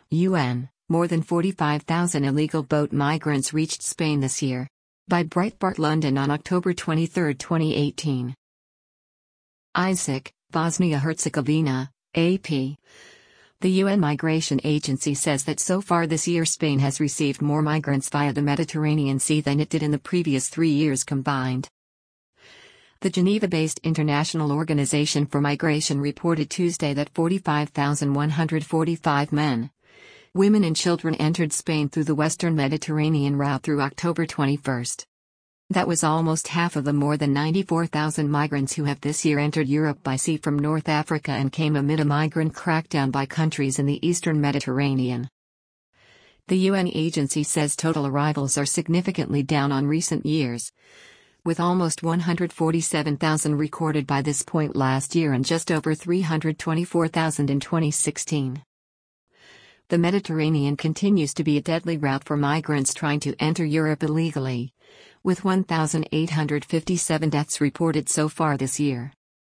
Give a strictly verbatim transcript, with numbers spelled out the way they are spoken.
U N, more than forty-five thousand illegal boat migrants reached Spain this year. By Breitbart London on October twenty-third, twenty eighteen. Isaac, Bosnia-Herzegovina, A P. The U N Migration Agency says that so far this year Spain has received more migrants via the Mediterranean Sea than it did in the previous three years combined. The Geneva-based International Organization for Migration reported Tuesday that forty-five thousand one hundred forty-five men, women and children entered Spain through the western Mediterranean route through October twenty-first. That was almost half of the more than ninety-four thousand migrants who have this year entered Europe by sea from North Africa and came amid a migrant crackdown by countries in the eastern Mediterranean. The U N agency says total arrivals are significantly down on recent years, with almost one hundred forty-seven thousand recorded by this point last year and just over three hundred twenty-four thousand in twenty sixteen. The Mediterranean continues to be a deadly route for migrants trying to enter Europe illegally, with one thousand eight hundred fifty-seven deaths reported so far this year.